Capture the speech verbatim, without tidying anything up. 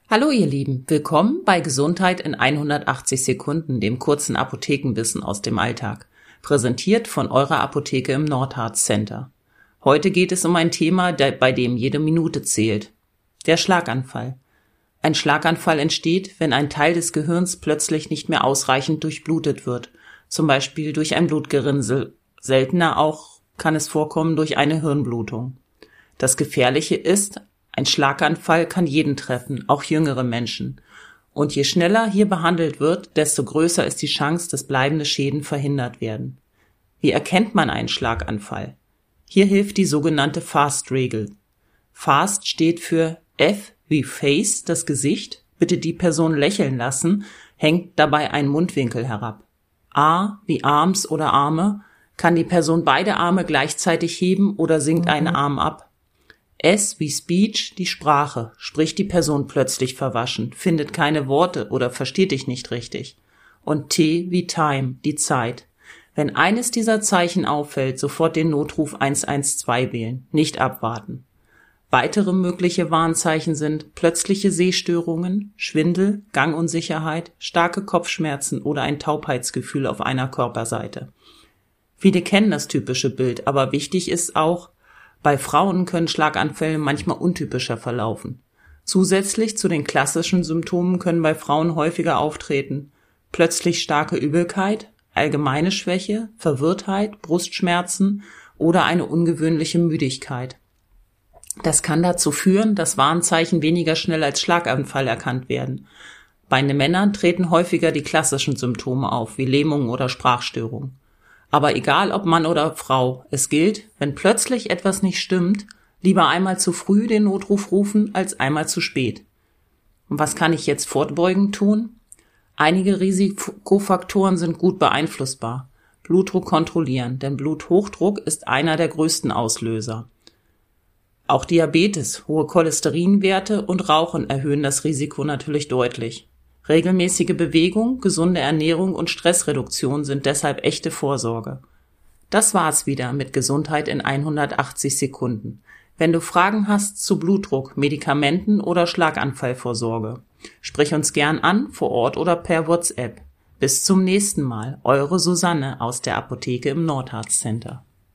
Hallo ihr Lieben, willkommen bei Gesundheit in hundertachtzig Sekunden, dem kurzen Apothekenwissen aus dem Alltag, präsentiert von eurer Apotheke im Nordharz Center. Heute geht es um ein Thema, bei dem jede Minute zählt. Der Schlaganfall. Ein Schlaganfall entsteht, wenn ein Teil des Gehirns plötzlich nicht mehr ausreichend durchblutet wird, zum Beispiel durch ein Blutgerinnsel. Seltener auch kann es vorkommen durch eine Hirnblutung. Das Gefährliche ist, ein Schlaganfall kann jeden treffen, auch jüngere Menschen. Und je schneller hier behandelt wird, desto größer ist die Chance, dass bleibende Schäden verhindert werden. Wie erkennt man einen Schlaganfall? Hier hilft die sogenannte FAST-Regel. FAST steht für F wie Face, das Gesicht, bitte die Person lächeln lassen, hängt dabei ein Mundwinkel herab. A wie Arms oder Arme, kann die Person beide Arme gleichzeitig heben oder sinkt mhm. einen Arm ab. S wie Speech, die Sprache, spricht die Person plötzlich verwaschen, findet keine Worte oder versteht dich nicht richtig. Und T wie Time, die Zeit. Wenn eines dieser Zeichen auffällt, sofort den Notruf eins eins zwei wählen, nicht abwarten. Weitere mögliche Warnzeichen sind plötzliche Sehstörungen, Schwindel, Gangunsicherheit, starke Kopfschmerzen oder ein Taubheitsgefühl auf einer Körperseite. Viele kennen das typische Bild, aber wichtig ist auch, bei Frauen können Schlaganfälle manchmal untypischer verlaufen. Zusätzlich zu den klassischen Symptomen können bei Frauen häufiger auftreten plötzlich starke Übelkeit, allgemeine Schwäche, Verwirrtheit, Brustschmerzen oder eine ungewöhnliche Müdigkeit. Das kann dazu führen, dass Warnzeichen weniger schnell als Schlaganfall erkannt werden. Bei den Männern treten häufiger die klassischen Symptome auf, wie Lähmungen oder Sprachstörungen. Aber egal ob Mann oder Frau, es gilt, wenn plötzlich etwas nicht stimmt, lieber einmal zu früh den Notruf rufen als einmal zu spät. Und was kann ich jetzt vorbeugend tun? Einige Risikofaktoren sind gut beeinflussbar. Blutdruck kontrollieren, denn Bluthochdruck ist einer der größten Auslöser. Auch Diabetes, hohe Cholesterinwerte und Rauchen erhöhen das Risiko natürlich deutlich. Regelmäßige Bewegung, gesunde Ernährung und Stressreduktion sind deshalb echte Vorsorge. Das war's wieder mit Gesundheit in hundertachtzig Sekunden. Wenn du Fragen hast zu Blutdruck, Medikamenten oder Schlaganfallvorsorge, sprich uns gern an, vor Ort oder per WhatsApp. Bis zum nächsten Mal, eure Susanne aus der Apotheke im Nordharz Center.